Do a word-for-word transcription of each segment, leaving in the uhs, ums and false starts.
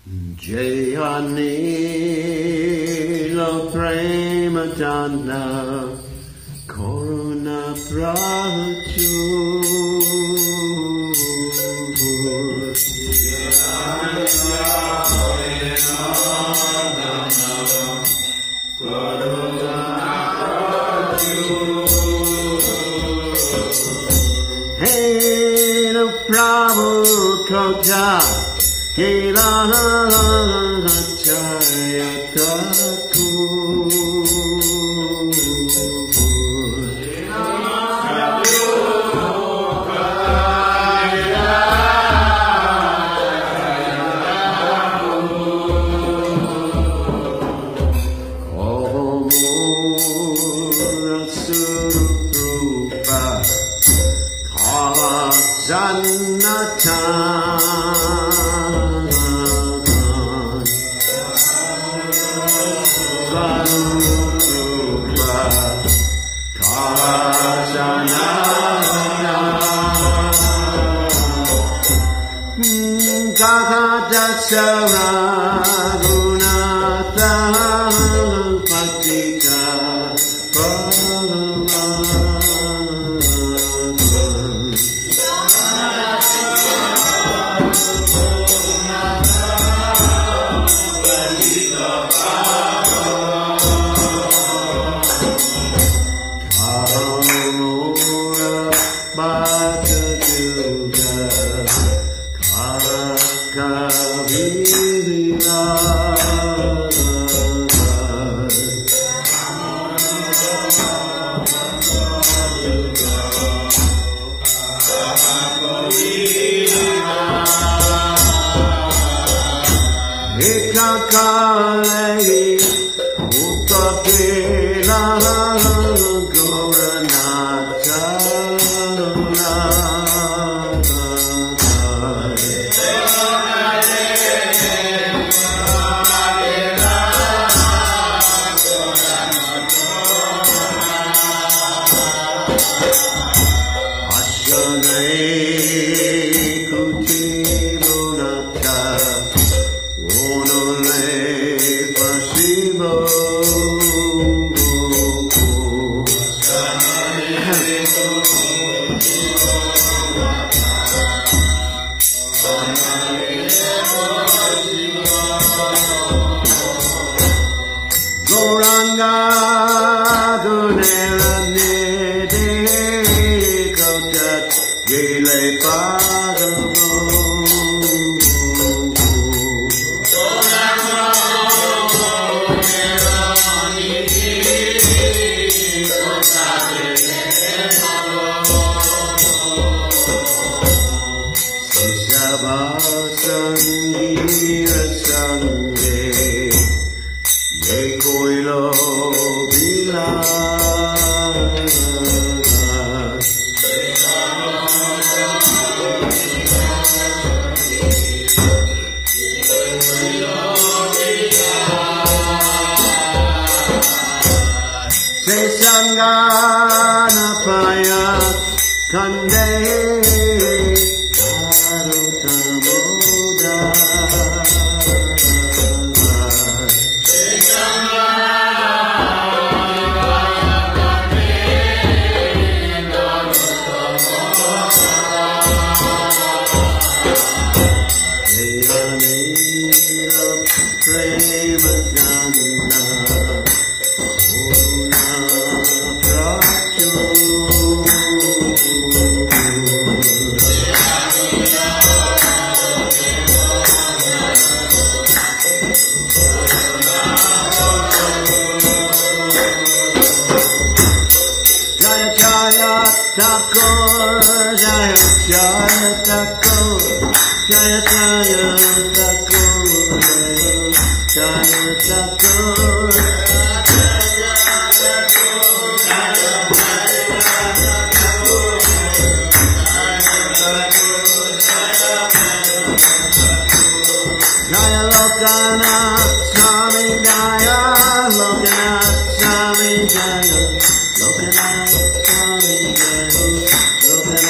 Jaya Nila Prema Chandra Koruna Prachur Hey, the Prabhu Koja Hela Jaya Thakur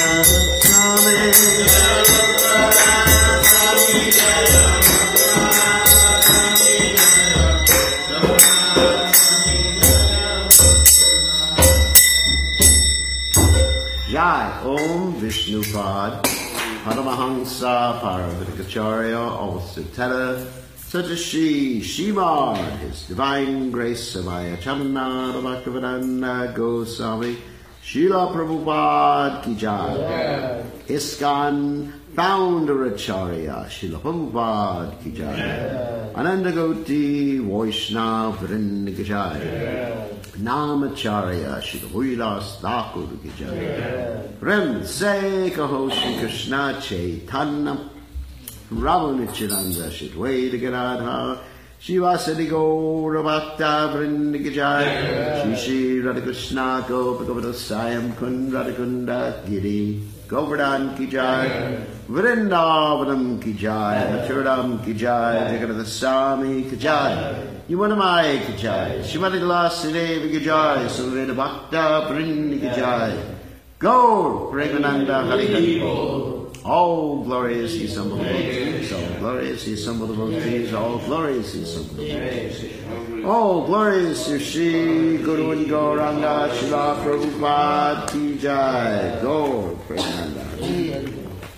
Jaya Vishnupad, Paramahansa Paravatikacharya, also Teta, such as she, Shimad, His Divine Grace Samaya Chamna, Bhaktivedanta Goswami, Srila Prabhupada Ki Jai, ISKCON Founder Acharya, Srila Prabhupada Ki Jai, Ananda Gauti Vaishnava Vrinda Ki Jai, Namacharya, Srila Vilas Thakur Ki Jai, Prem Se Kaho Shri Krishna Chaitanya, Ramanityananda Shidwaita Gadadha, Shivasadi Gaura Bhakta Vrinda Ki Jai, Shri Shri Radhakrishna Gopakavata Sayam Kund Radhakunda Giri, Govardhan Ki Jai, Vrindavanam Ki Jai, Maturadam Ki Jai, Jagannath Swami Ki Jai, Yuvanamai Ki Jai, Shrimati Vilasadeva Ki Jai, Suveda Bhakta Vrinda Ki Jai, Gaur Premananda Hari Hari. All glorious He Sambhava devotees, all glorious He Sambhava devotees, all glorious He Sambhava devotees. All glorious to Shri Guru and Gauranga, Srila Prabhupada Ki Jai, Gaur Premananda.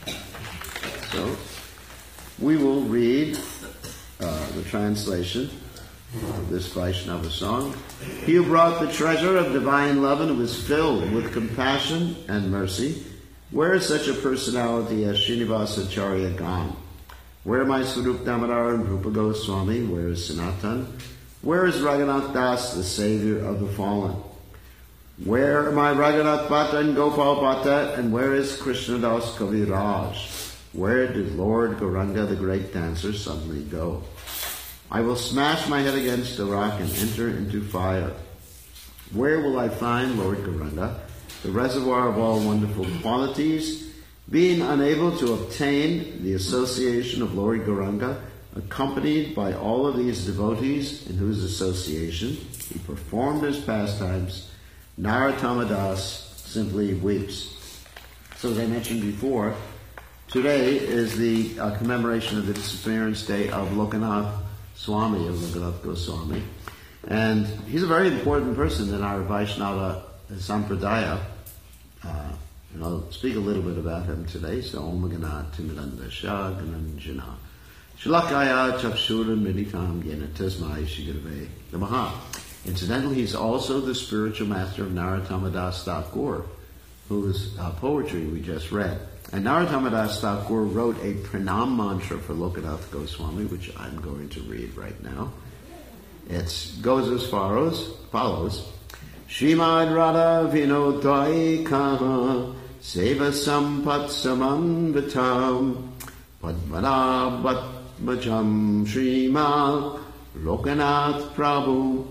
So, we will read uh, the translation of this Vaishnava song. He who brought the treasure of divine love and was filled with compassion and mercy, where is such a personality as Srinivasa Acharya gone? Where are my Swarup Damodar and Rupa Goswami? Where is Sanatan? Where is Raghunath Das, the savior of the fallen? Where are my Raghunath Bhatta and Gopal Bhatta? And where is Krishnadas Kaviraj? Where did Lord Gauranga, the great dancer, suddenly go? I will smash my head against a rock and enter into fire. Where will I find Lord Gauranga, the reservoir of all wonderful qualities, being unable to obtain the association of Lord Gauranga, accompanied by all of these devotees in whose association he performed his pastimes, Narottama Das simply weeps. So as I mentioned before, today is the uh, commemoration of the disappearance day of Lokanath Swami, of Lokanath Goswami. And he's a very important person in our Vaishnava Sampradaya. Uh, and I'll speak a little bit about him today. So, Om Gana Timidanda Shagananjana Shalakaya Chakshura Meditam Yena Tasmai Shigurave Namaha. Incidentally, he's also the spiritual master of Narottama Das Thakur, whose uh, poetry we just read. And Narottama Das Thakur wrote a pranam mantra for Lokanath Goswami, which I'm going to read right now. It goes as follows, follows. Srimad Radha Vinodai Kaha Seva Sampat Samanvitam Padmana Batmajam Srimal Lokanath Prabhu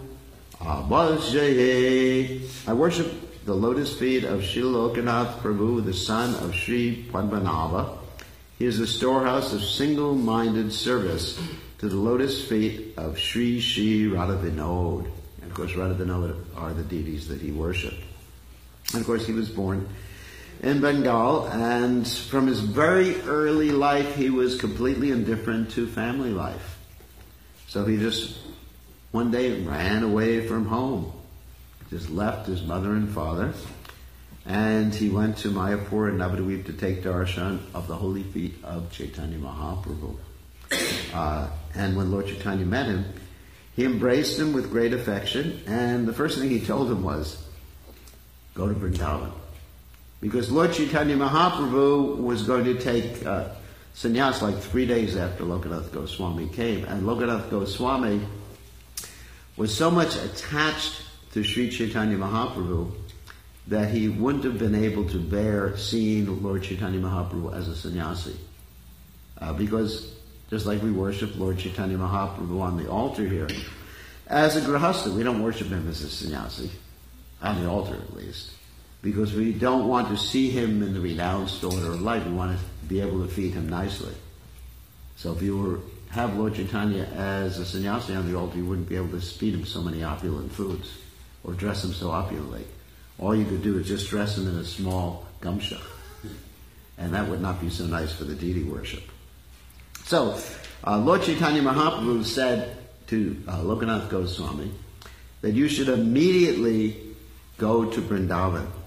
Abhajaye. I worship the lotus feet of Sri Lokanath Prabhu, the son of Sri Padmanabha. He is the storehouse of single-minded service to the lotus feet of Sri Sri Radha Vinod. And of course, Radha Vinod are the deities that he worshipped. And of course, he was born in Bengal, and from his very early life, he was completely indifferent to family life. So he just one day ran away from home, just left his mother and father, and he went to Mayapur and Navadvip to take darshan of the holy feet of Chaitanya Mahaprabhu. Uh, and when Lord Chaitanya met him, he embraced him with great affection, and the first thing he told him was, go to Vrindavan. Because Lord Chaitanya Mahaprabhu was going to take uh, sannyas like three days after Lokanath Goswami came, and Lokanath Goswami was so much attached to Sri Chaitanya Mahaprabhu that he wouldn't have been able to bear seeing Lord Chaitanya Mahaprabhu as a sannyasi. Uh, because just like we worship Lord Chaitanya Mahaprabhu on the altar here, as a grihastha, we don't worship him as a sannyasi, on the altar at least, because we don't want to see him in the renounced order of life. We want to be able to feed him nicely. So if you were have Lord Chaitanya as a sannyasi on the altar, you wouldn't be able to feed him so many opulent foods or dress him so opulently. All you could do is just dress him in a small gamsha, and that would not be so nice for the deity worship. So, uh, Lord Chaitanya Mahaprabhu said to uh, Lokanath Goswami that you should immediately go to Vrindavan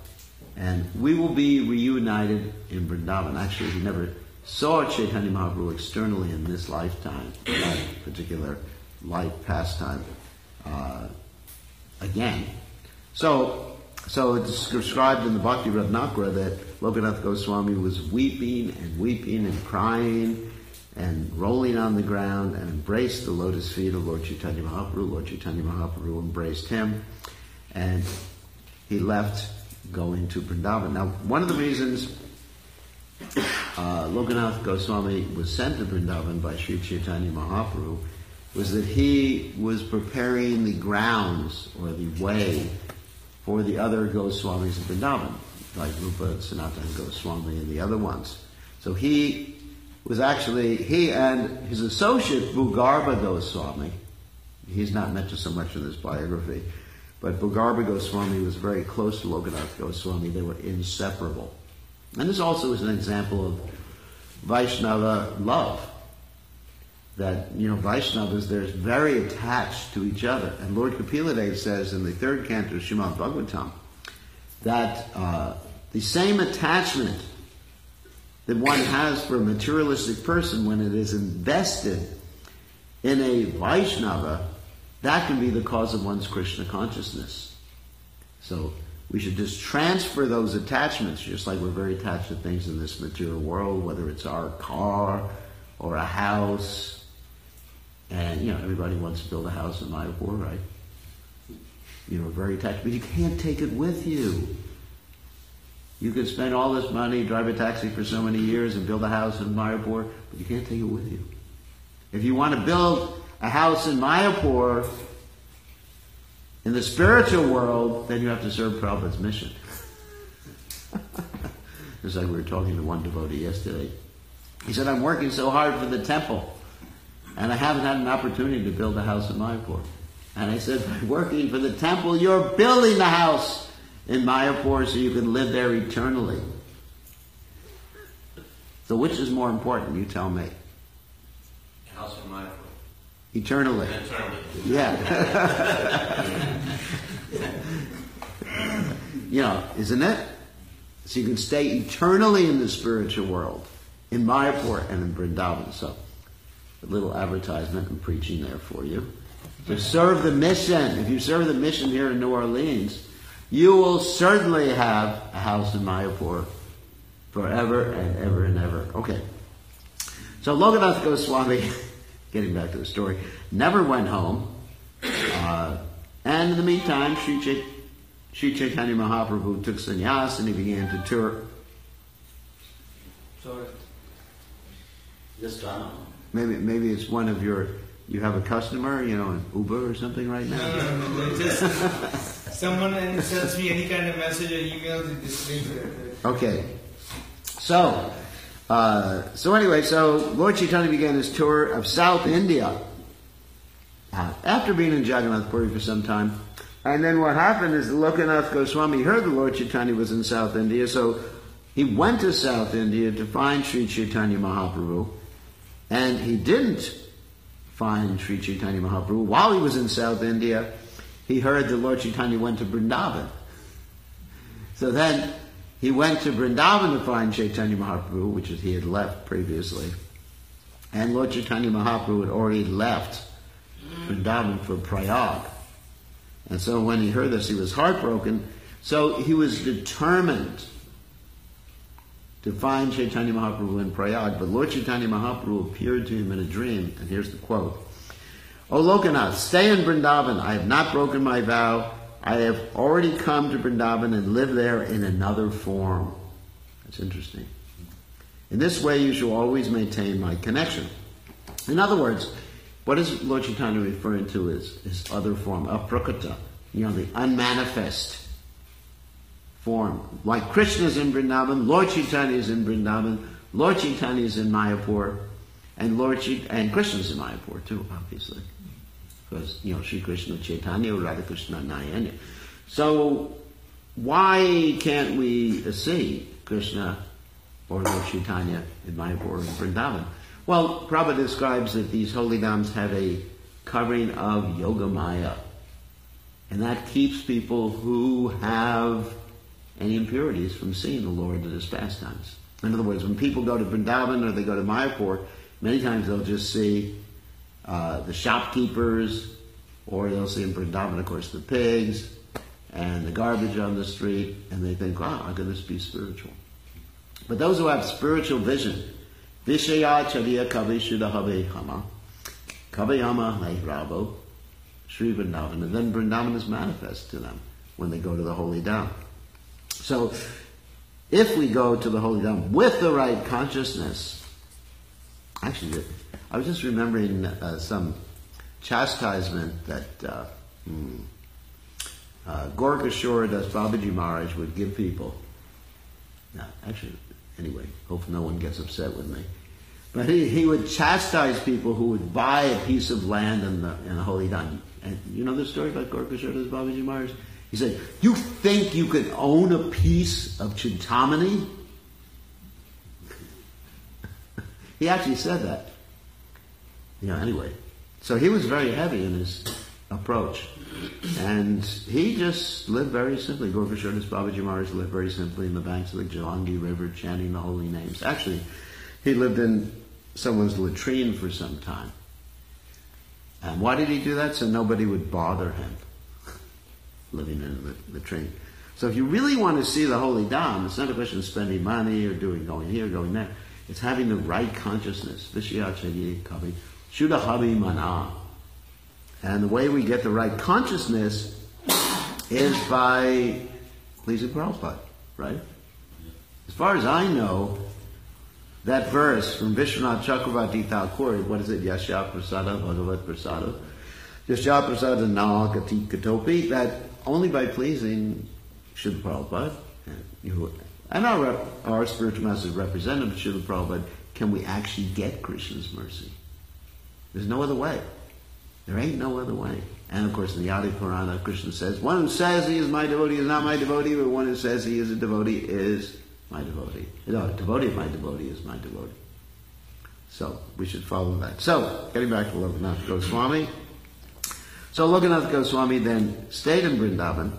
And we will be reunited in Vrindavan. Actually, he never saw Chaitanya Mahaprabhu externally in this lifetime, that particular life pastime, uh, again. So, so it's described in the Bhakti Ratnakara that Lokanath Goswami was weeping and weeping and crying and rolling on the ground and embraced the lotus feet of Lord Chaitanya Mahaprabhu. Lord Chaitanya Mahaprabhu embraced him, and he left going to Vrindavan. Now, one of the reasons uh, Lokanath Goswami was sent to Vrindavan by Sri Chaitanya Mahaprabhu was that he was preparing the grounds or the way for the other Goswamis of Vrindavan, like Rupa and Sanatana Goswami and the other ones. So he was actually, he and his associate Bhugarbha Goswami, he's not mentioned so much in this biography, but Bhugarbha Goswami was very close to Lokanath Goswami. They were inseparable. And this also is an example of Vaishnava love. That, you know, Vaishnavas, they're very attached to each other. And Lord Kapila says in the third canto of Srimad Bhagavatam that uh, the same attachment that one has for a materialistic person when it is invested in a Vaishnava, that can be the cause of one's Krishna consciousness. So we should just transfer those attachments, just like we're very attached to things in this material world, whether it's our car or a house. And, you know, everybody wants to build a house in Mayapur, right? You know, very attached. But you can't take it with you. You could spend all this money, drive a taxi for so many years and build a house in Mayapur, but you can't take it with you. If you want to build a house in Mayapur, in the spiritual world, then you have to serve Prabhupada's mission. Just like we were talking to one devotee yesterday. He said, I'm working so hard for the temple, and I haven't had an opportunity to build a house in Mayapur. And I said, by working for the temple, you're building the house in Mayapur so you can live there eternally. So which is more important? You tell me. House in Mayapur. Eternally. Eternally. Yeah. You know, isn't it? So you can stay eternally in the spiritual world, in Mayapur and in Vrindavan. So, a little advertisement and preaching there for you. To serve the mission. If you serve the mission here in New Orleans, you will certainly have a house in Mayapur forever and ever and ever. Okay. So Lokanath Goswami, getting back to the story, never went home. Uh, and in the meantime, Sri, Ch- Sri Chaitanya Mahaprabhu took sannyas and he began to tour. Sorry. Just uh, Maybe maybe it's one of your, you have a customer, you know, an Uber or something right now? No, no, no, no. Just someone sends me any kind of message or email, they just link it. Okay. So, uh, so anyway, so Lord Chaitanya began his tour of South India uh, after being in Jagannath Puri for some time. And then what happened is Lokanath Goswami heard the Lord Chaitanya was in South India, so he went to South India to find Sri Chaitanya Mahaprabhu. And he didn't find Sri Chaitanya Mahaprabhu. While he was in South India, he heard that Lord Chaitanya went to Vrindavan. So then he went to Vrindavan to find Chaitanya Mahaprabhu, which he had left previously. And Lord Chaitanya Mahaprabhu had already left Vrindavan for Prayag. And so when he heard this, he was heartbroken. So he was determined to find Chaitanya Mahaprabhu in Prayag. But Lord Chaitanya Mahaprabhu appeared to him in a dream. And here's the quote. O Lokanath, stay in Vrindavan. I have not broken my vow. I have already come to Vrindavan and live there in another form. That's interesting. In this way, you shall always maintain my connection. In other words, what is Lord Chaitanya referring to as his other form, aprakata, you know, the unmanifest form. Like Krishna is in Vrindavan, Lord Chaitanya is in Vrindavan, Lord Chaitanya is in Mayapur, and Lord Ch- and Krishna is in Mayapur too, obviously. Because, you know, Sri Krishna Chaitanya, Radha Krishna Nayana. So, why can't we see Krishna or Lord Chaitanya in Mayapur and Vrindavan? Well, Prabhupada describes that these holy dhams have a covering of Yogamaya. And that keeps people who have any impurities from seeing the Lord at his pastimes. In other words, when people go to Vrindavan or they go to Mayapur, many times they'll just see uh, the shopkeepers, or they'll see in Vrindavan, of course, the pigs and the garbage on the street, and they think, wow, I'm going to be spiritual. But those who have spiritual vision, Vishaya Chariya Kavi Shuddhahabe Hama, Kavi Hama Rabo, Sri Vrindavan, and then Vrindavan is manifest to them when they go to the Holy Dham. So, if we go to the Holy Dham with the right consciousness, actually, I was just remembering uh, some chastisement that uh, hmm, uh, Gorkashore Das Babaji Maharaj would give people. Now, actually, anyway, hope no one gets upset with me. But he, he would chastise people who would buy a piece of land in the, in the Holy Dham. And you know the story about Gorkashore Das Babaji Maharaj? He said, you think you could own a piece of Chintamani? He actually said that. You know, anyway. So he was very heavy in his approach. And he just lived very simply. Gorkashore Das Babaji Maharaj lived very simply in the banks of the Jalangi River, chanting the holy names. Actually, he lived in someone's latrine for some time. And why did he do that? So nobody would bother him living in the latrine. So if you really want to see the Holy Dham, it's not a question of spending money or doing going here, going there. It's having the right consciousness. Vishyachayi Kavi Shuddhahabi Mana. And the way we get the right consciousness is by pleasing Prabhupada, right? As far as I know, that verse from Vishwanath Chakravarti Thakur, what is it? Yasya Prasada Bhagavat Prasada. Yasya Prasada Na Gati Katopi, that only by pleasing Srila Prabhupada and, you, and our, our spiritual masters representative Srila Prabhupada can we actually get Krishna's mercy. There's no other way. There ain't no other way. And of course in the Adi Purana, Krishna says, one who says he is my devotee is not my devotee, but one who says he is a devotee is my devotee. No, a devotee of my devotee is my devotee. So we should follow that. So, getting back to Lokanath Goswami. So Lokanath Goswami then stayed in Vrindavan.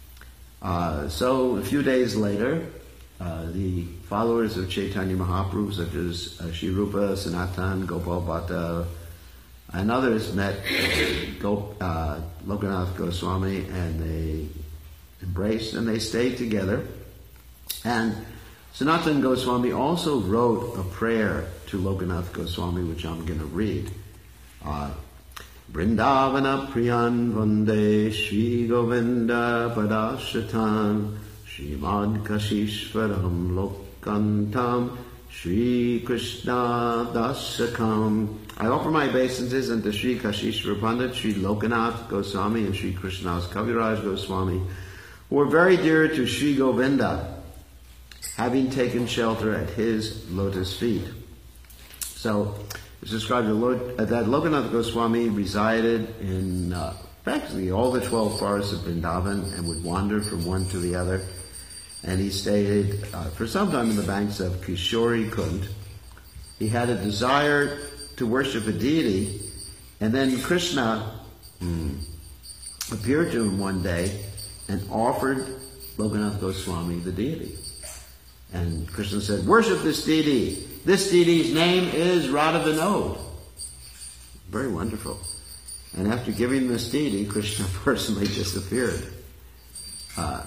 Uh, so a few days later, uh, the followers of Chaitanya Mahaprabhu, such as uh, Shri Rupa, Sanatan, Gopal Bhatta, and others met Go, uh, Lokanath Goswami, and they embraced and they stayed together. And Sanatan Goswami also wrote a prayer to Lokanath Goswami, which I'm going to read. Uh, Vrindavana Priyan Vande Shri Govinda Padashatan Srimad Kashishvaram Lokantam Shri Krishna Dasakam. I offer my obeisances unto Shri Kashishvara Pandit, Shri Lokanath Goswami, and Shri Krishnadas Kaviraj Goswami, who were very dear to Shri Govinda, having taken shelter at his lotus feet. So, it's described that Lokanath Goswami resided in uh, practically all the twelve forests of Vrindavan and would wander from one to the other. And he stayed uh, for some time in the banks of Kishori Kund. He had a desire to worship a deity, and then Krishna hmm, appeared to him one day and offered Lokanath Goswami the deity. And Krishna said, worship this deity. This deity's name is Radha Vinod. Very wonderful. And after giving this deity, Krishna personally disappeared. Uh,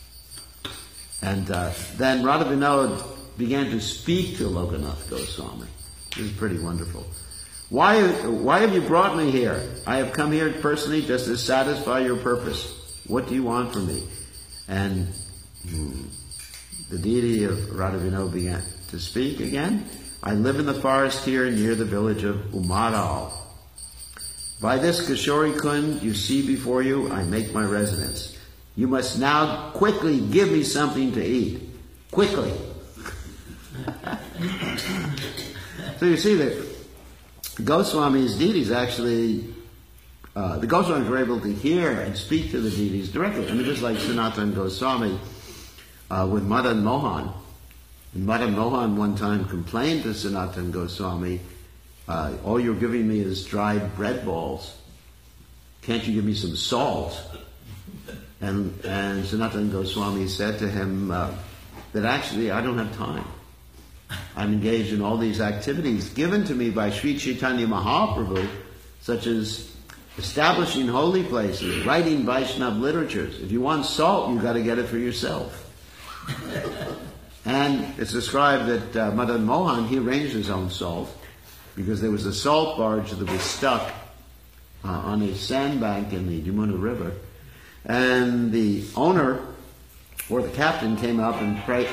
and uh, then Radha Vinod began to speak to Lokanath Goswami. This is pretty wonderful. Why, why have you brought me here? I have come here personally just to satisfy your purpose. What do you want from me? And hmm, the deity of Radha Vinod began to speak again. I live in the forest here near the village of Umaral. By this Kishori Kund you see before you, I make my residence. You must now quickly give me something to eat. Quickly. So you see that Goswami's deities actually, uh, the Goswamis were able to hear and speak to the deities directly. I mean, just like Sanatan Goswami uh, with Madan Mohan. And Madan Mohan one time complained to Sanatan Goswami, uh, all you're giving me is dried bread balls. Can't you give me some salt? And, and Sanatana Goswami said to him uh, that actually I don't have time. I'm engaged in all these activities given to me by Sri Chaitanya Mahaprabhu, such as establishing holy places, writing Vaishnava literatures. If you want salt, you've got to get it for yourself. And it's described that uh, Madan Mohan, he arranged his own salt because there was a salt barge that was stuck uh, on a sandbank in the Yamuna River. And the owner, or the captain, came up and prayed.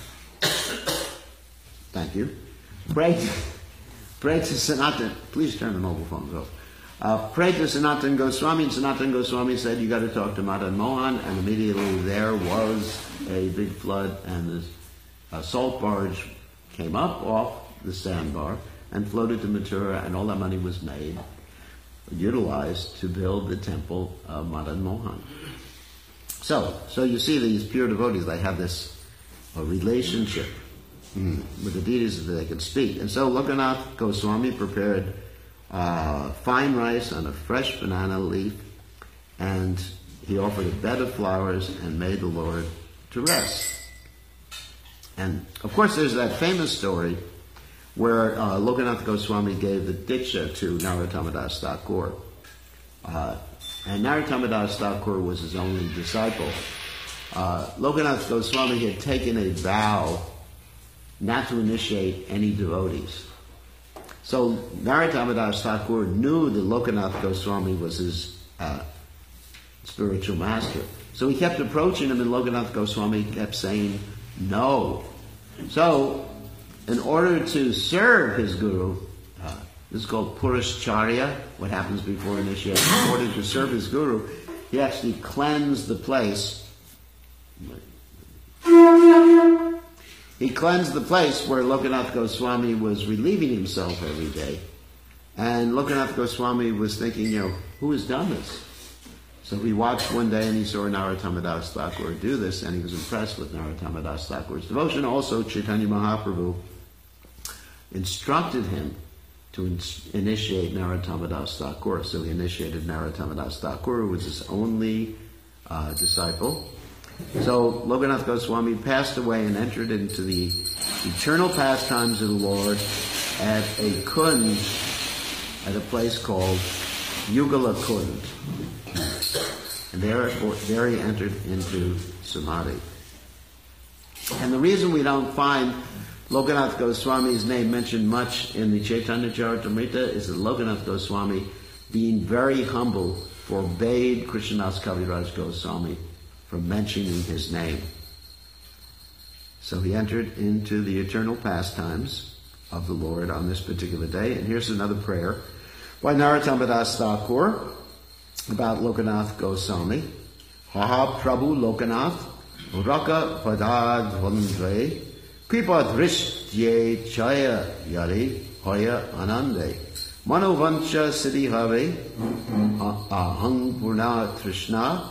Thank you. Prayed, prayed to Sanatana. Please turn the mobile phones off. Uh, prayed to Sanatana Goswami, and Sanatana Goswami said, you got to talk to Madan Mohan, and immediately there was a big flood, and the uh, salt barge came up off the sandbar and floated to Mathura, and all that money was made, utilized to build the temple of Madan Mohan. So, so you see these pure devotees, they have this uh, relationship mm, with the deities that they can speak. And so Lokanath Goswami prepared uh, fine rice on a fresh banana leaf, and he offered a bed of flowers and made the Lord to rest. And of course there's that famous story where uh, Lokanath Goswami gave the Diksha to Narottama Das Thakur. Uh, and Narottama Das Thakur was his only disciple. Uh, Lokanath Goswami had taken a vow not to initiate any devotees. So Narottama Das Thakur knew that Lokanath Goswami was his uh, spiritual master. So he kept approaching him, and Lokanath Goswami kept saying no. So, in order to serve his guru, uh, this is called Purushcharya, what happens before initiation. In order to serve his guru, he actually cleansed the place. He cleansed the place where Lokanath Goswami was relieving himself every day. And Lokanath Goswami was thinking, you know, who has done this? So he watched one day and he saw Narottama Das Thakur do this, and he was impressed with Narottama Das Thakur's devotion. Also, Chaitanya Mahaprabhu instructed him to in- initiate Narottama Das Thakur. So he initiated Narottama Das Thakur, who was his only uh, disciple. So Lokanath Goswami passed away and entered into the eternal pastimes of the Lord at a kunj, at a place called Yugala Kund. And there, there he entered into Samadhi. And the reason we don't find Lokanath Goswami's name mentioned much in the Chaitanya Charitamrita is that Lokanath Goswami, being very humble, forbade Krishnadas Kaviraj Goswami from mentioning his name. So he entered into the eternal pastimes of the Lord on this particular day. And here's another prayer by Narottama Das Thakur about Lokanath Goswami. Haha Prabhu Lokanath Raka Padadvandre Kripa Drishtye Chaya Yari Hoya Anande Manovancha Siddhi Have Ahang Purna Trishna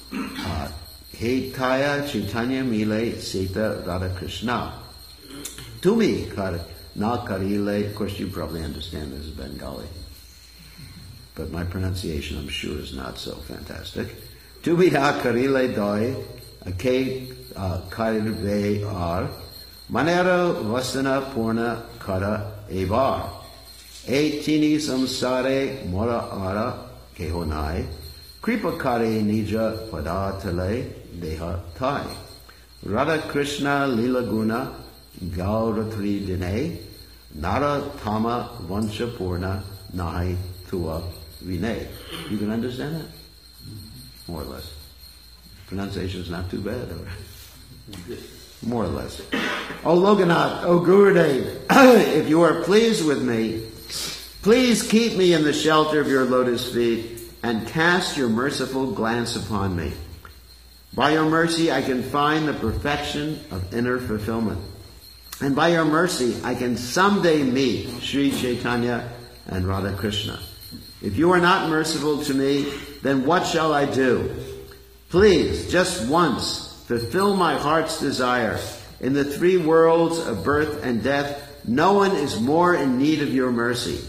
Hetaya Chaitanya Mile Sita Radha Krishna Tumi Kar Na Karile. Of course you probably understand this is Bengali, but my pronunciation, I'm sure, is not so fantastic. Tumi ha karile doi, ake karirve ar, manera vasana purna kara evar. E tini samsare mora ara kehonai, kripa kare nija padatale deha thai. Radha Krishna lila guna gauratri dine, nara tama vansha purna nahi tua Vinay. You can understand that? More or less. Pronunciation is not too bad, or more or less. Oh Lokanath, oh Gurudev, if you are pleased with me, please keep me in the shelter of your lotus feet and cast your merciful glance upon me. By your mercy I can find the perfection of inner fulfillment. And by your mercy I can someday meet Sri Chaitanya and Radha Krishna. If you are not merciful to me, then what shall I do? Please, just once, fulfill my heart's desire. In the three worlds of birth and death, no one is more in need of your mercy.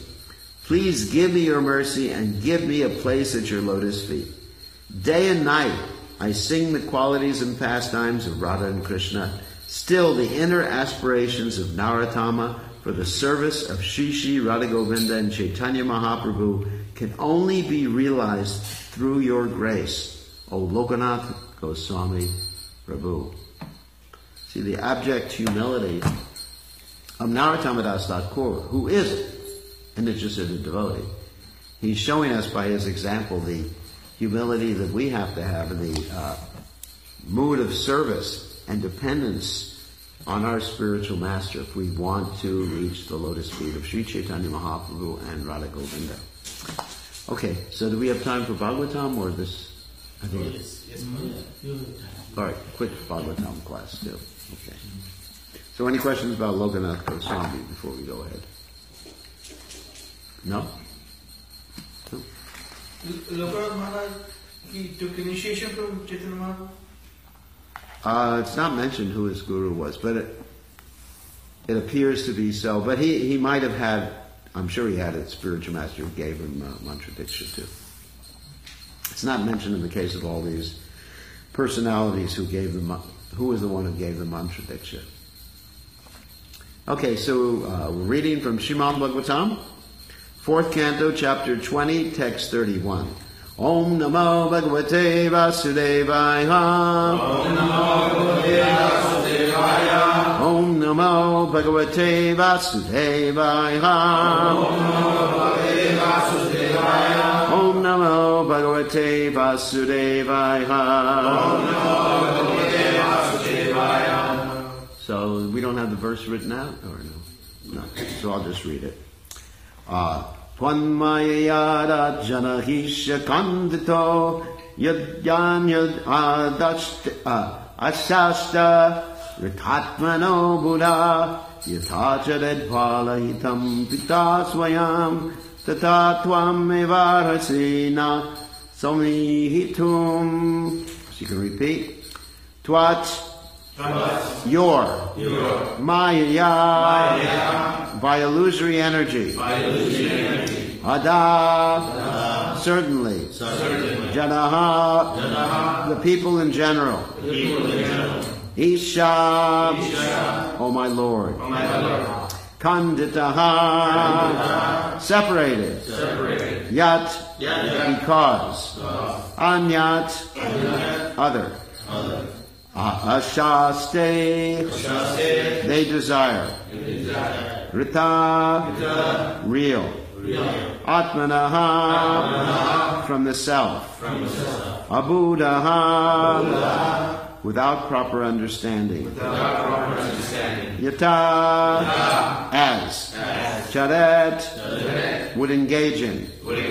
Please give me your mercy and give me a place at your lotus feet. Day and night, I sing the qualities and pastimes of Radha and Krishna. Still, the inner aspirations of Narottama for the service of Shri Shri Radha Govinda and Chaitanya Mahaprabhu can only be realized through your grace, O Lokanath Goswami Prabhu. See, the abject humility of Narottama Das Thakur, who is an Nityasiddha devotee. He's showing us by his example the humility that we have to have in the uh, mood of service and dependence on our spiritual master if we want to reach the lotus feet of Sri Chaitanya Mahaprabhu and Radha Govinda. Okay, so do we have time for Bhagavatam or this? I think Yes, yes, ma'am. all right, quick Bhagavatam class too. Okay. So any questions about Lokanath Goswami before we go ahead? No? No? Lokanath Maharaj, he took initiation from Chaitanya Mahaprabhu? Uh, it's not mentioned who his guru was, but it, it appears to be so. But he, he might have had, I'm sure he had a spiritual master who gave him uh, mantra diksha too. It's not mentioned in the case of all these personalities who gave them, who was the one who gave the mantra diksha. Okay, so uh, we're reading from Srimad Bhagavatam, fourth canto, chapter twenty, text thirty-one. Om Namo Bhagavate Vasudevaya. Om Namo Bhagavate Vasudevaya. Om Namo Bhagavate Vasudevaya. Om Namo Bhagavate Vasudevaya. So we don't have the verse written out, or no? No. So I'll just read it. Uh, Tvanmayayada janahishya kandito yadyan yad adashta asashta ritatmano buddha yatachadedvala hitam pita swayam tata tvam evarasena samihitum. So you can repeat. Twat Your, Your. Maya, Maya, by illusory energy, by illusory energy. Ada, Ada. Certainly, certainly. Janaha, Janaha. The people in general, the people in general. Isha, Isha. Oh my Lord, oh my Lord. Kanditaha, Kanditaha. Separated, separated. Yat, Yat. Because, uh. Anyat, Anyat. Other, other. Ashaste, they desire. Rita, real. Atmanaha, from the self. Abudaha, without proper understanding. Yata, as. Charet, would engage in.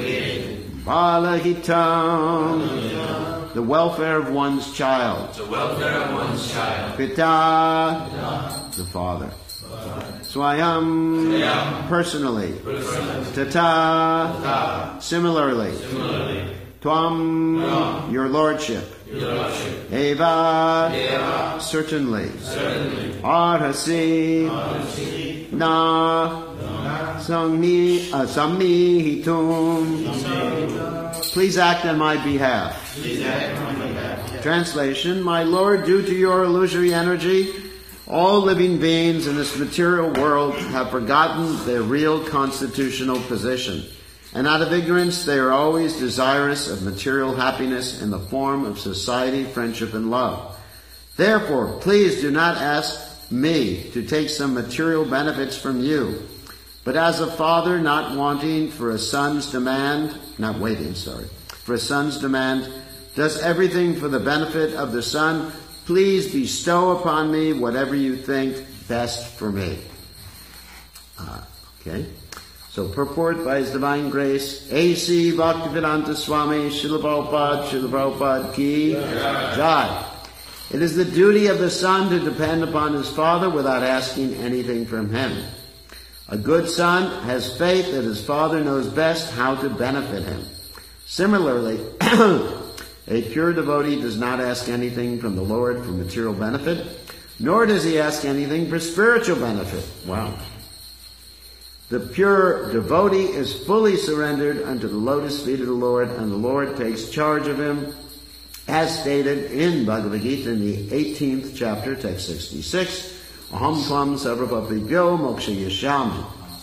Balahitam, the welfare of one's child. The welfare of one's child. Pita, Pita. The father. Swayam, Swayam. Personally. Personally. Tata, Tata. Similarly. Similarly. Tvam, Tvam. Your lordship. Your lordship. Eva, Eva. Certainly. Certainly. Arhasi, Arhasi. Na, Na. Sammi, uh, Sammihitum. Please act on my behalf. Please act on my behalf. Translation, my Lord, due to your illusory energy, all living beings in this material world have forgotten their real constitutional position. And out of ignorance, they are always desirous of material happiness in the form of society, friendship, and love. Therefore, please do not ask me to take some material benefits from you. But as a father not wanting for a son's demand, not waiting, sorry, for a son's demand, does everything for the benefit of the son, please bestow upon me whatever you think best for me. Uh, okay. So purport by His Divine Grace, A C Bhaktivedanta Swami Srila Prabhupada, Srila Prabhupada Ki Jai. It is the duty of the son to depend upon his father without asking anything from him. A good son has faith that his father knows best how to benefit him. Similarly, a pure devotee does not ask anything from the Lord for material benefit, nor does he ask anything for spiritual benefit. Wow. The pure devotee is fully surrendered unto the lotus feet of the Lord, and the Lord takes charge of him as stated in Bhagavad Gita in the eighteenth chapter, text sixty-six, Aham tvam sarvapapibhyo moksha yashyami.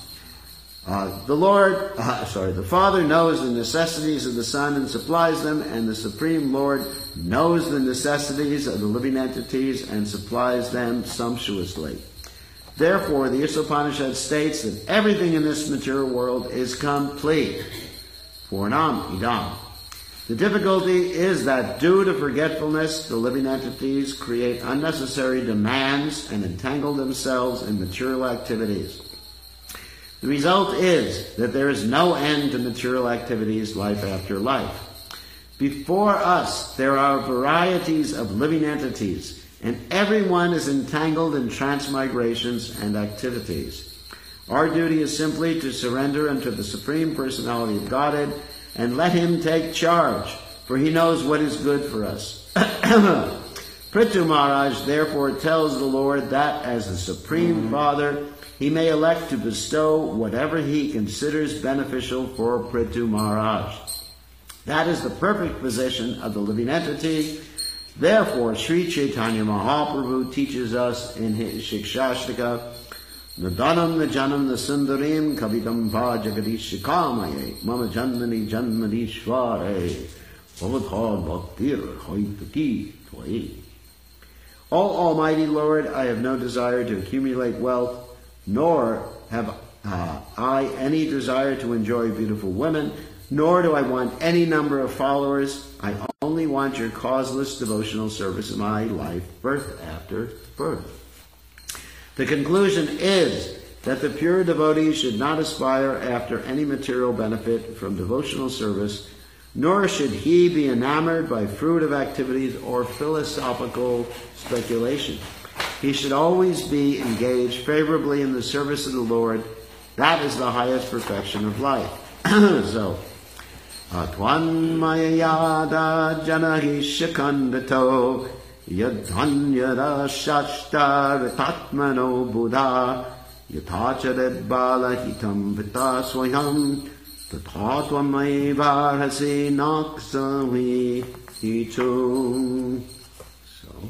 Uh, the Lord, uh, sorry, the Father knows the necessities of the Son and supplies them, and the Supreme Lord knows the necessities of the living entities and supplies them sumptuously. Therefore, the Upanishad states that everything in this material world is complete. Purnam idam. The difficulty is that due to forgetfulness, the living entities create unnecessary demands and entangle themselves in material activities. The result is that there is no end to material activities life after life. Before us, there are varieties of living entities, and everyone is entangled in transmigrations and activities. Our duty is simply to surrender unto the Supreme Personality of Godhead and let Him take charge, for He knows what is good for us. Prithu Maharaj therefore tells the Lord that as the Supreme Father, He may elect to bestow whatever He considers beneficial for Prithu Maharaj. That is the perfect position of the living entity. Therefore, Sri Chaitanya Mahaprabhu teaches us in his Shikshashtaka, Nadanam Najanam Nasundarim Kavidam Va Jagadishikamaye Mama Janmani Janmanishware Bhavatha Bhaktir Haitaki Tvai. O Almighty Lord, I have no desire to accumulate wealth, nor have uh, I any desire to enjoy beautiful women, nor do I want any number of followers. I only want your causeless devotional service in my life, birth after birth. The conclusion is that the pure devotee should not aspire after any material benefit from devotional service, nor should he be enamored by fruitive activities or philosophical speculation. He should always be engaged favorably in the service of the Lord. That is the highest perfection of life. So, Atvan mayada janahi shikandato yadhanyada shashta vitatmano buddha yathacharet balahitam vita swayam tathatvam varhasi naksavi hitu. So,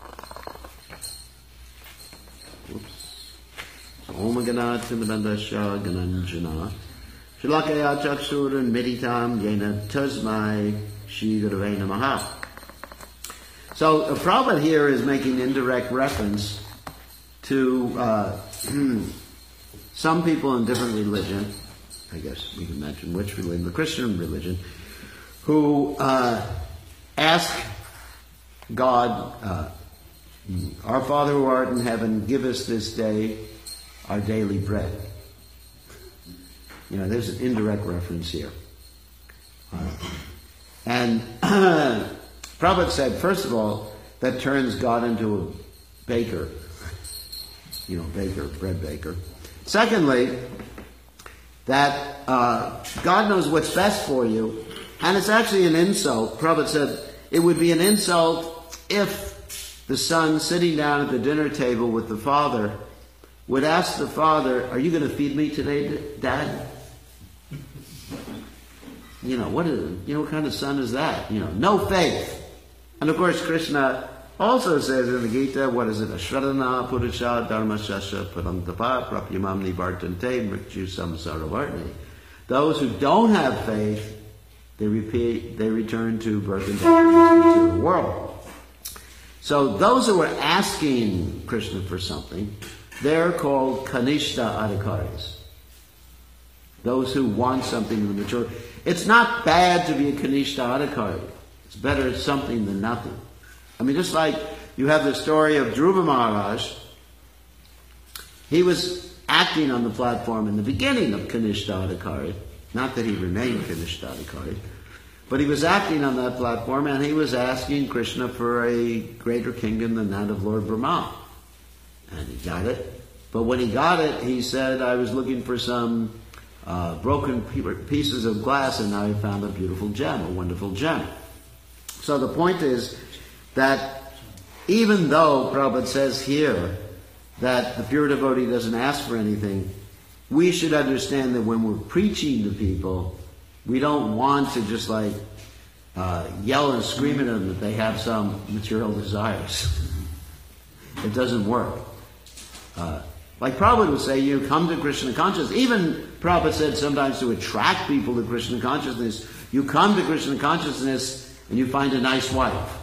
Om Ganat Simadandasha Gananjana Shilakaya Chaksuran Meditam Yena Tasmai Shri Gurave Namaha. So, a Prabhupada here is making indirect reference to uh, some people in different religion, I guess we can mention which religion, the Christian religion, who uh, ask God, uh, Our Father who art in heaven, give us this day our daily bread. You know, there's an indirect reference here. Uh, and Prabhupada said, first of all, that turns God into a baker. You know, baker, bread baker. Secondly, that uh, God knows what's best for you, and it's actually an insult. Prabhupada said it would be an insult if the son sitting down at the dinner table with the father would ask the father, are you going to feed me today, Dad? You know, what is, you know, what kind of son is that? You know, no faith. And of course, Krishna also says in the Gita, what is it? Ashradana Purusha Dharma Shasha Parantapa Prapyamamni Vartante Mrityu Samsaravartani. Those who don't have faith, they repeat, they return to birth and death into the world. So those who are asking Krishna for something, they're called Kanishta Adhikaris. Those who want something in the mature. It's not bad to be a Kanishta Adhikari. It's better something than nothing. I mean, just like you have the story of Dhruva Maharaj. He was acting on the platform in the beginning of Kanishta Adhikari. Not that he remained Kanishta Adhikari. But he was acting on that platform and he was asking Krishna for a greater kingdom than that of Lord Brahma. And he got it. But when he got it, he said, I was looking for some uh, broken pieces of glass and now I found a beautiful gem, a wonderful gem. So the point is that even though Prabhupada says here that the pure devotee doesn't ask for anything, we should understand that when we're preaching to people, we don't want to just like uh, yell and scream at them that they have some material desires. It doesn't work. Uh, like Prabhupada would say, you come to Krishna consciousness. Even Prabhupada said sometimes to attract people to Krishna consciousness, you come to Krishna consciousness and you find a nice wife.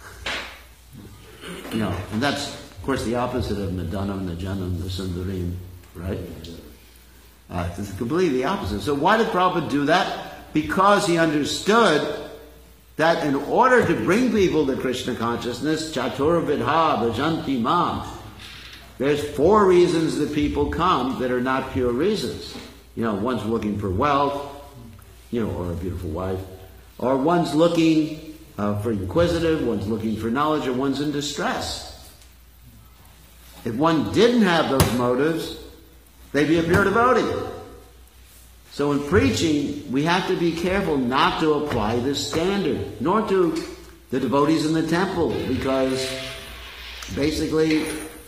You know, and that's, of course, the opposite of Nadanam, Najanam, Nasundarim, right? Uh, it's completely the opposite. So why did Prabhupada do that? Because he understood that in order to bring people to Krishna consciousness, Chatur Vidha Bhajanti Mam, there's four reasons that people come that are not pure reasons. You know, one's looking for wealth, you know, or a beautiful wife, or one's looking uh, for inquisitive, one's looking for knowledge, or one's in distress. If one didn't have those motives, they'd be a pure devotee. So in preaching, we have to be careful not to apply this standard, nor to the devotees in the temple, because basically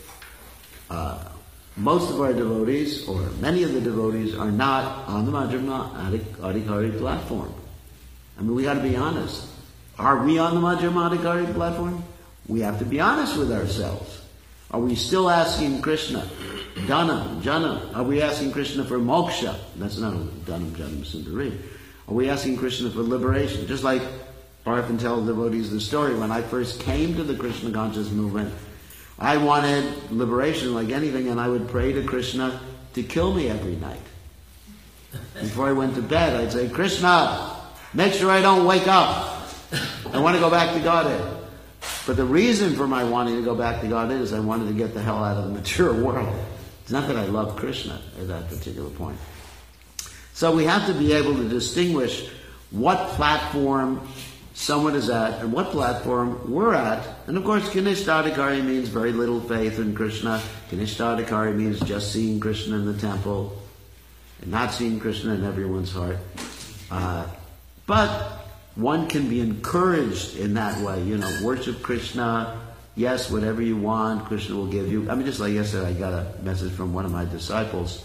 uh, most of our devotees, or many of the devotees, are not on the Madhyama Adhikari platform. I mean, we got to be honest. Are we on the Madhyama Adhikari platform? We have to be honest with ourselves. Are we still asking Krishna, Dhanam, Janam? Are we asking Krishna for moksha? That's not Dhanam, Janam, Sundari. Are we asking Krishna for liberation? Just like I often tell devotees the story, when I first came to the Krishna conscious movement, I wanted liberation like anything, and I would pray to Krishna to kill me every night. Before I went to bed, I'd say, Krishna, make sure I don't wake up. I want to go back to Godhead. But the reason for my wanting to go back to Godhead is I wanted to get the hell out of the material world. It's not that I love Krishna at that particular point. So we have to be able to distinguish what platform someone is at and what platform we're at. And of course, Kanishthadikari means very little faith in Krishna. Kanishthadikari means just seeing Krishna in the temple and not seeing Krishna in everyone's heart. Uh, but one can be encouraged in that way. You know, worship Krishna. Yes, whatever you want, Krishna will give you. I mean, just like yesterday, I got a message from one of my disciples.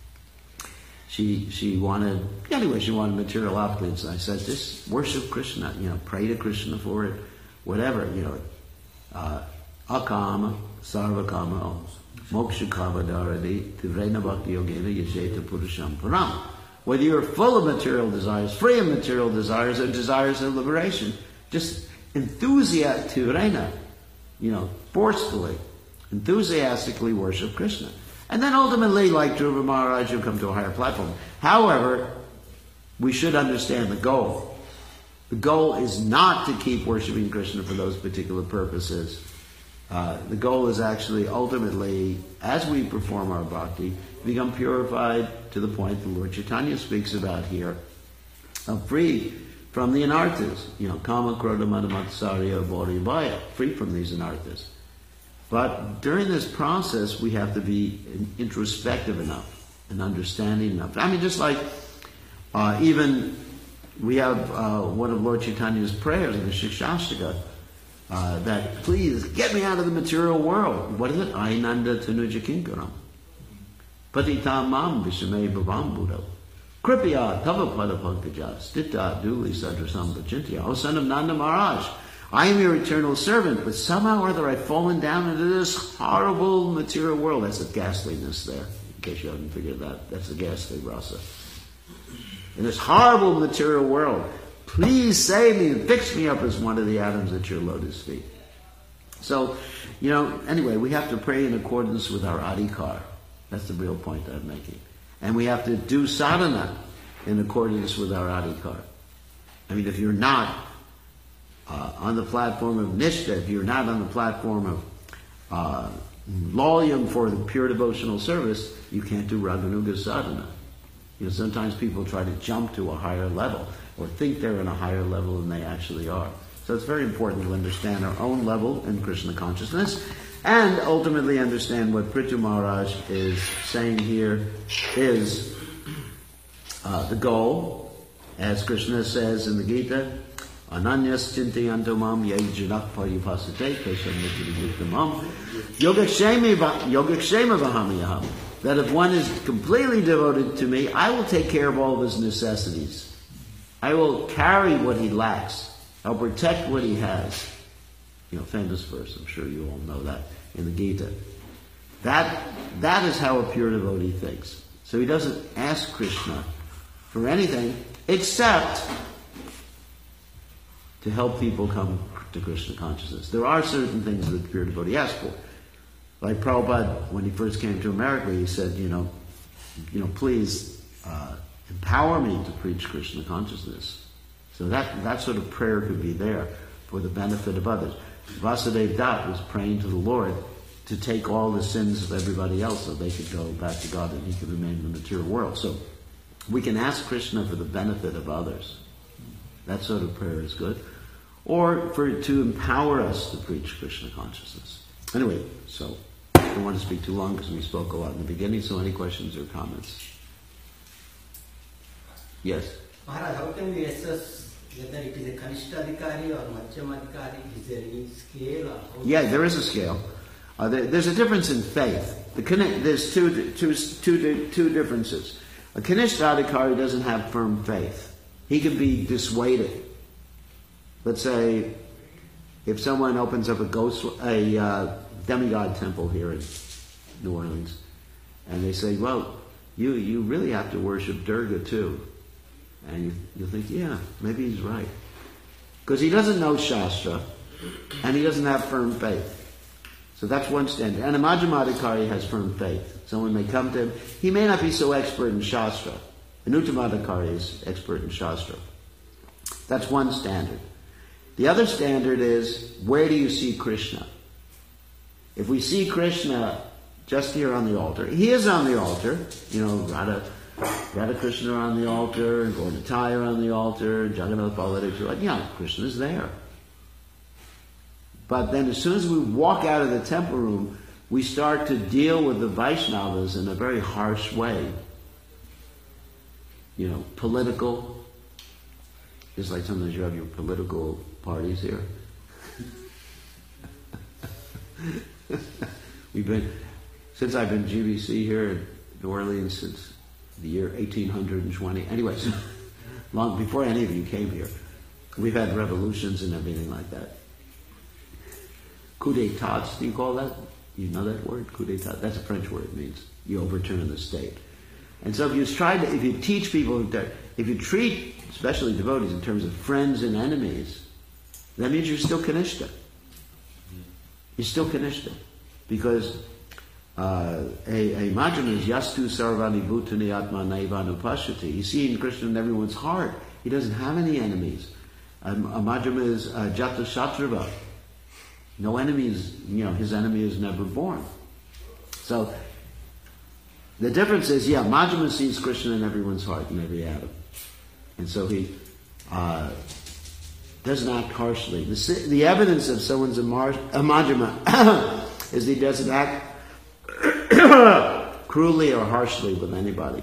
She she wanted, anyway, she wanted material opulence. And I said, just worship Krishna, you know, pray to Krishna for it, whatever, you know. Uh, Akama, Sarvakama, Moksha Kava Dharadi, Tivrena Bhakti Yogena Yajeta Purusham Param. Whether you're full of material desires, free of material desires, or desires of liberation, just enthusiastically, Tivrena, you know, forcefully, enthusiastically worship Krishna. And then ultimately, like Dhruva Maharaj, you'll come to a higher platform. However, we should understand the goal. The goal is not to keep worshiping Krishna for those particular purposes. Uh, the goal is actually, ultimately, as we perform our bhakti, become purified to the point the Lord Chaitanya speaks about here, uh, free from the anarthas. You know, kama, krodha, mada, matsarya, bodhi, bhaya, free from these anarthas. But during this process, we have to be introspective enough and understanding enough. I mean, just like uh, even we have uh, one of Lord Chaitanya's prayers in the Shikshashtaka, uh, that please get me out of the material world. What is it? Ainanda tanuja kinkaram. Patitam mam vishame bhavam buddha. Kripya tava pada pankaja. Stita duli sadrasam bhajintya. O son of Nanda Maharaj, I am your eternal servant, but somehow or other I've fallen down into this horrible material world. That's the ghastliness there, in case you haven't figured that. That's the ghastly rasa. In this horrible material world, please save me and fix me up as one of the atoms at your lotus feet. So, you know, anyway, we have to pray in accordance with our adhikar. That's the real point I'm making. And we have to do sadhana in accordance with our adhikar. I mean, if you're not Uh, on the platform of Nishtha, if you're not on the platform of uh, loyum for the pure devotional service, you can't do Raganuga sadhana. You know, sometimes people try to jump to a higher level or think they're in a higher level than they actually are. So it's very important to understand our own level in Krishna consciousness and ultimately understand what Prithu Maharaj is saying here is uh, the goal, as Krishna says in the Gita, Ananyas chintayanto mam yai janak paripasate kesham nityaviktamam yogakshema vahamiyaham. That if one is completely devoted to me, I will take care of all of his necessities. I will carry what he lacks. I'll protect what he has. You know, famous verse, I'm sure you all know that, in the Gita. That, that is how a pure devotee thinks. So he doesn't ask Krishna for anything except to help people come to Krishna consciousness. There are certain things that the pure devotee asks for. Like Prabhupada, when he first came to America, he said, you know, you know, please uh, empower me to preach Krishna consciousness. So that, that sort of prayer could be there for the benefit of others. Vasudeva Dutt was praying to the Lord to take all the sins of everybody else so they could go back to God and he could remain in the material world. So we can ask Krishna for the benefit of others. That sort of prayer is good. Or for to empower us to preach Krishna consciousness. Anyway, so I don't want to speak too long because we spoke a lot in the beginning. So any questions or comments? Yes? Maharaj, how can we assess whether it is a Kanishta Adhikari or Madhyama Adhikari? Is there any scale? Or how Yeah, there is a scale. Uh, there, there's a difference in faith. The, there's two, two, two, two differences. A Kanishta Adhikari doesn't have firm faith. He can be dissuaded. Let's say if someone opens up a ghost, a uh, demigod temple here in New Orleans, and they say, well, you, you really have to worship Durga too. And you, you'll think, yeah, maybe he's right. Because he doesn't know Shastra, and he doesn't have firm faith. So that's one standard. And a Madhyama Adhikari has firm faith. Someone may come to him. He may not be so expert in Shastra. An Uttama Adhikari is expert in Shastra. That's one standard. The other standard is, where do you see Krishna? If we see Krishna just here on the altar, he is on the altar. You know, Radha, Radha Krishna are on the altar, Gauratai are on the altar, Jagannath Baladev, yeah, Krishna is there. But then as soon as we walk out of the temple room, we start to deal with the Vaishnavas in a very harsh way. You know, political. Just like sometimes you have your political parties here. We've been, since I've been G B C here in New Orleans since the year eighteen twenty. Anyways, long before any of you came here, we've had revolutions and everything like that. Coup d'état, do you call that? You know that word? Coup d'état? That's a French word. It means you overturn the state. And so if you try to, if you teach people that, if you treat, especially devotees, in terms of friends and enemies, that means you're still Kanishta. You're still Kanishta. Because uh, a, a Madhyama is Yastu Sarvani Bhutani Atma Naivanu Pashyati. You see in Krishna in everyone's heart. He doesn't have any enemies. Um, a Madhyama is uh, Jata Shatrava. No enemies, you know, his enemy is never born. So, the difference is, yeah, Madhyama sees Krishna in everyone's heart, in every atom. And so he uh, doesn't act harshly. The, the evidence of someone's a, mar, a Madhyama is he doesn't act cruelly or harshly with anybody.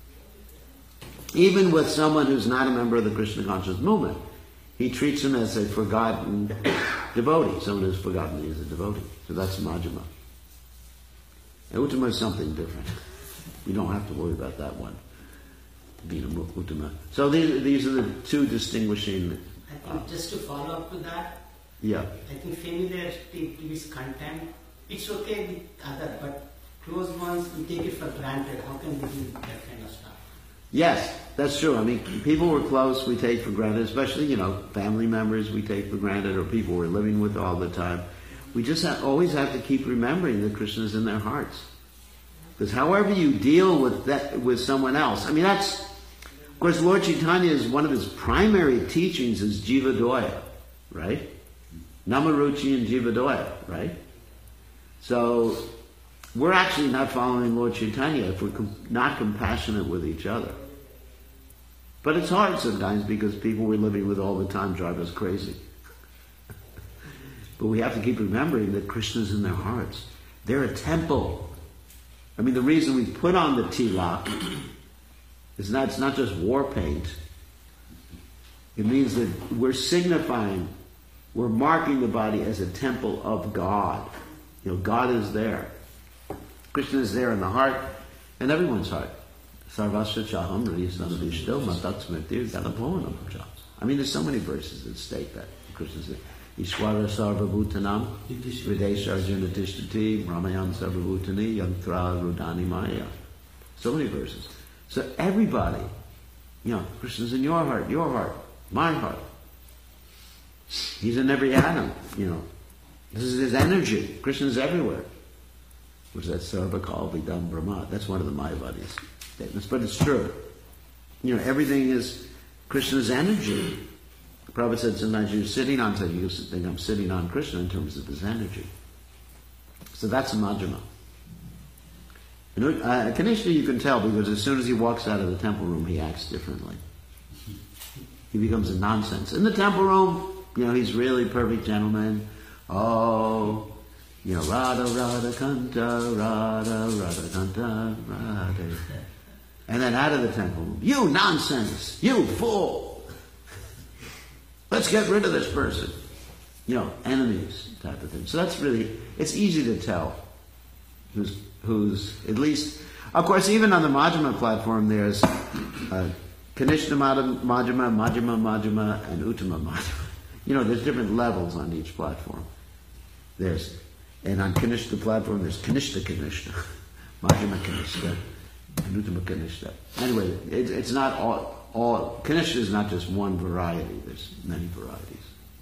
Even with someone who's not a member of the Krishna conscious movement, he treats him as a forgotten devotee. Someone who's forgotten he is a devotee. So that's Madhyama. And Uttama is something different. You don't have to worry about that one. Being a Uttama. So these, these are the two distinguishing... I think uh, just to follow up to that, yeah. I think familiarity with content, it's okay with other, but close ones, we take it for granted. How can we do that kind of stuff? Yes, that's true. I mean, people we're close, we take for granted, especially, you know, family members we take for granted, or people we're living with all the time. We just have, always have to keep remembering that Krishna is in their hearts. Because however you deal with that, with someone else, I mean, that's, of course, Lord Chaitanya is one of his primary teachings is Jivadoya, right? Namaruchi and Jivadoya, right? So, we're actually not following Lord Chaitanya if we're com- not compassionate with each other. But it's hard sometimes because people we're living with all the time drive us crazy. But we have to keep remembering that Krishna's in their hearts. They're a temple. I mean, the reason we put on the tilak is not, it's not just war paint. It means that we're signifying, we're marking the body as a temple of God. You know, God is there. Krishna is there in the heart, and everyone's heart. Sarvasya chaham hridayasnavishto matat smritir galapohanam cha. mean, there's so many verses that state that. Krishna said, Ishwara sarvabhutanam, Hridesha arjuna tishtati, Ramayan sarvabhutani, yantra rudani maya. So many verses. So everybody, you know, Krishna's in your heart, your heart, my heart. He's in every atom, you know. This is his energy. Krishna's everywhere. Which is that sarvakal vidam brahma. That's one of the Mayavadi's statements, but it's true. You know, everything is Krishna's energy. Prabhupada said sometimes you're sitting on something, you think I'm sitting on Krishna in terms of his energy. So that's a Majjhima. And uh, Kanishna you can tell because as soon as he walks out of the temple room, he acts differently. He becomes a nonsense. In the temple room, you know, he's really perfect gentleman. Oh, you know, Radha, Radha, Kanta, Radha, Radha, Kanta, Radha. And then out of the temple room, you nonsense, you fool. Let's get rid of this person. You know, enemies type of thing. So that's really, it's easy to tell who's, who's at least, of course, even on the Majjhima platform, there's uh, Kanishna Majjhima, Majjhima Majjhima, and Uttama Majjhima. You know, there's different levels on each platform. There's, and on Kanishna platform, there's Kanishna Kanishna, Majjhima Kanishna, and Uttama Kanishna. Anyway, it, it's not all, all, Kanishna is not just one variety, there's many varieties.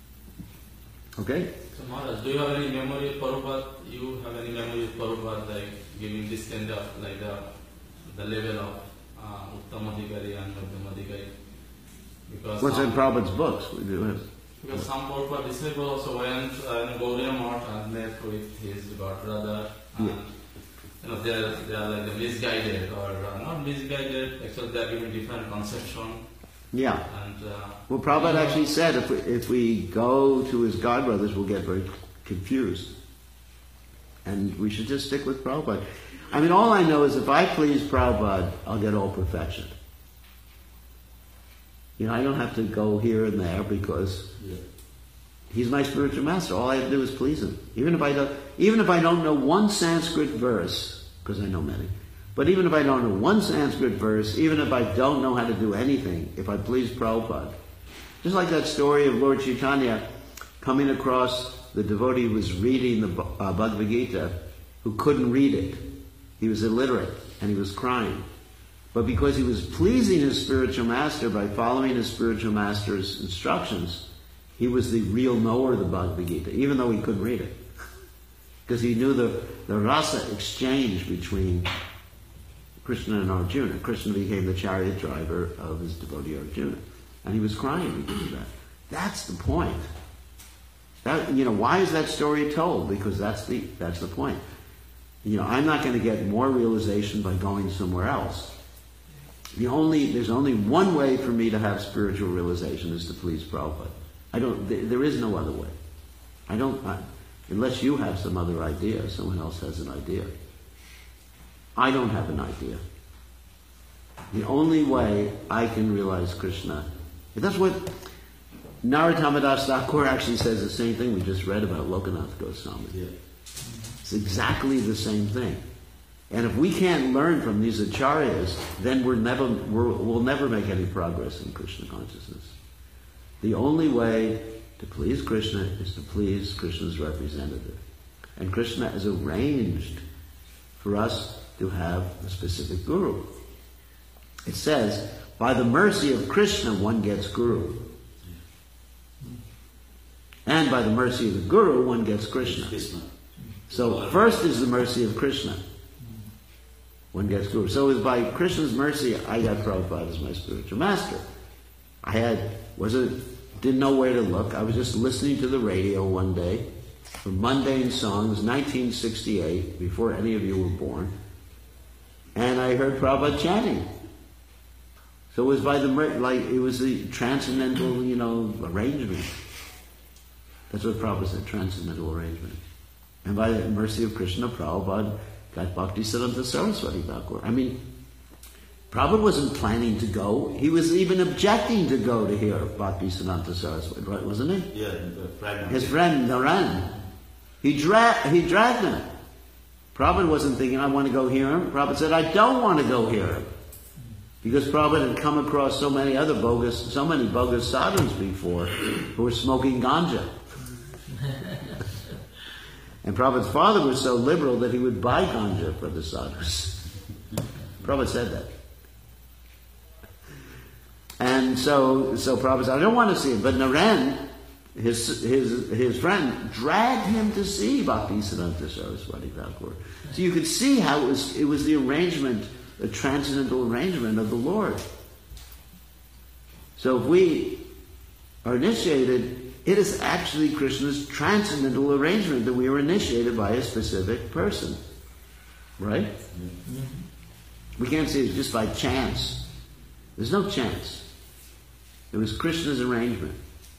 Okay? So Maharaj, do you have any memory of Prabhupada? You have any memory of Prabhupada, like giving this kind of, like the, the level of uh, Uttamadhikari and Madhyamadhikari? Because What's in some, Prabhupada's books? We do have. Because some Prabhupada disciples also went uh, in Gauriya Math and met with his godbrother, and Yeah. you know, they are, they are like misguided or uh, not misguided, actually they are given different conception. Yeah. And, uh, Well, Prabhupada you know, actually said if we, if we go to his godbrothers, we'll get very confused. And we should just stick with Prabhupada. I mean, all I know is if I please Prabhupada, I'll get all perfection. You know, I don't have to go here and there because Yeah. he's my spiritual master. All I have to do is please him. Even if I don't, even if I don't know one Sanskrit verse, because I know many, but even if I don't know one Sanskrit verse, even if I don't know how to do anything, if I please Prabhupada, just like that story of Lord Chaitanya coming across the devotee who was reading the uh, Bhagavad Gita, who couldn't read it. He was illiterate and he was crying. But because he was pleasing his spiritual master by following his spiritual master's instructions, he was the real knower of the Bhagavad Gita, even though he couldn't read it. Because he knew the, the rasa exchange between Krishna and Arjuna. Krishna became the chariot driver of his devotee Arjuna. And he was crying because of that. That's the point. That, you know, why is that story told? Because that's the, that's the point. You know, I'm not going to get more realization by going somewhere else. The only, there's only one way for me to have spiritual realization is to please Prabhupada. I don't, there, there is no other way. I don't, I, unless you have some other idea, someone else has an idea. I don't have an idea. The only way I can realize Krishna, that's what Narottama Das Thakur actually says the same thing we just read about Lokanath Goswami. Yeah. It's exactly the same thing. And if we can't learn from these acharyas, then we're never, we're, we'll never make any progress in Krishna consciousness. The only way to please Krishna is to please Krishna's representative. And Krishna has arranged for us to have a specific guru. It says, by the mercy of Krishna, one gets guru. And by the mercy of the guru, one gets Krishna. Krishna. So first is the mercy of Krishna. One gets guru. So it was by Krishna's mercy I got Prabhupada as my spiritual master. I had, wasn't, didn't know where to look. I was just listening to the radio one day for mundane songs, nineteen sixty-eight, before any of you were born. And I heard Prabhupada chanting. So it was by the, like, it was the transcendental, you know, arrangement. That's what Prabhupada said, transcendental arrangement. And by the mercy of Krishna, Prabhupada got Bhaktisiddhanta Saraswati Thakur. I mean, Prabhupada wasn't planning to go. He was even objecting to go to hear Bhaktisiddhanta Saraswati, right, wasn't he? Yeah, the friend. His friend Naran. He, dra- he dragged him. Prabhupada wasn't thinking, I want to go hear him. Prabhupada said, I don't want to go hear him. Because Prabhupada had come across so many other bogus, so many bogus sadhus before who were smoking ganja. And Prabhupada's father was so liberal that he would buy ganja for the sadhus. Prabhupada said that. And so, so Prabhupada said, I don't want to see it. But Naren, his his his friend, dragged him to see Bhaktisiddhanta Saraswati Thakur. So you could see how it was it was the arrangement, the transcendental arrangement of the Lord. So if we are initiated, it is actually Krishna's transcendental arrangement that we are initiated by a specific person. Right? Mm-hmm. We can't say it's just by chance. There's no chance. It was Krishna's arrangement.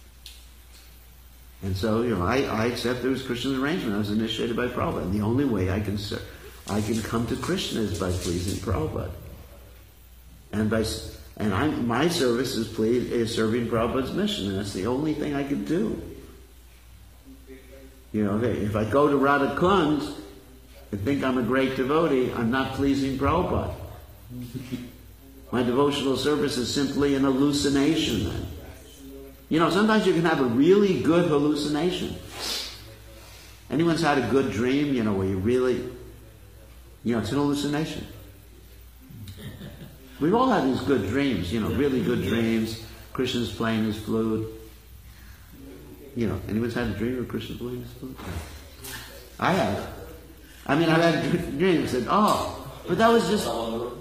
And so, you know, I, I accept it was Krishna's arrangement. I was initiated by Prabhupada. And the only way I can ser- I can come to Krishna is by pleasing Prabhupada. And by and I my service is please, is serving Prabhupada's mission, and that's the only thing I can do. You know, okay, if I go to Radha Kund and think I'm a great devotee, I'm not pleasing Prabhupada. My devotional service is simply an hallucination then. You know, sometimes you can have a really good hallucination. Anyone's had a good dream, you know, where you really, you know, it's an hallucination. We've all had these good dreams, you know, really good dreams. Krishna's playing his flute. You know, anyone's had a dream of Krishna playing his flute? I have. I mean, I've had dreams that said, oh, but that was just...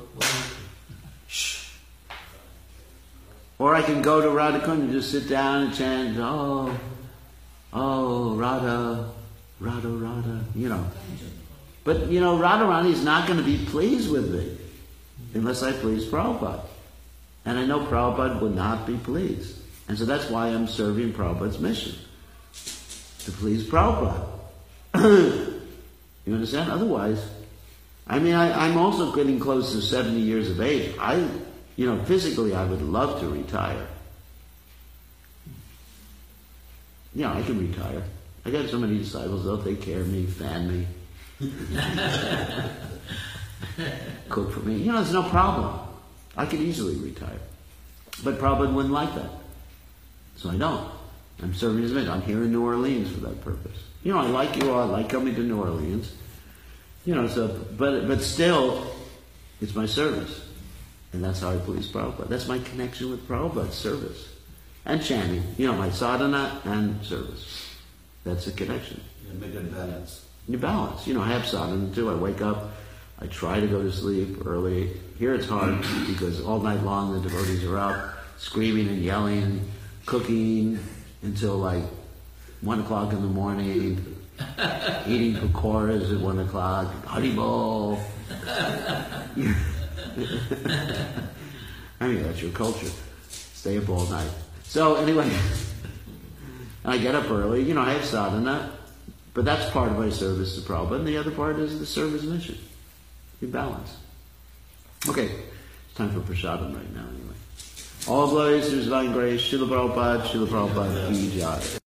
Shh. Or I can go to Radha Kund and just sit down and chant, oh, oh, Radha, Radha, Radha, you know. But, you know, Radharani is not going to be pleased with me unless I please Prabhupada. And I know Prabhupada will not be pleased. And so that's why I'm serving Prabhupada's mission. To please Prabhupada. You understand? Otherwise, I mean, I, I'm also getting close to seventy years of age. I, you know, physically I would love to retire. Yeah, I can retire. I got so many disciples, they'll take care of me, fan me. Cook for me. You know, there's no problem. I could easily retire. But Prabhupada wouldn't like that. So I don't. I'm serving his mission. I'm here in New Orleans for that purpose. You know, I like you all. I like coming to New Orleans. You know, so, but but still, it's my service. And that's how I please Prabhupada. That's my connection with Prabhupada's service. And chanting. You know, my sadhana and service. That's a connection. Yeah, make it balance. You balance. You know, I have sadhana too. I wake up. I try to go to sleep early. Here it's hard because all night long the devotees are up screaming and yelling, cooking until like one o'clock in the morning, eating pakoras at one o'clock, Haribol. I mean, that's your culture. Stay up all night. So anyway, I get up early. You know, I have sadhana, but that's part of my service to Prabhupada, and the other part is the service mission. You balance. Okay, it's time for prasadam right now anyway. All glories to His divine grace, Srila Prabhupada, Srila Prabhupada, Ki Jai.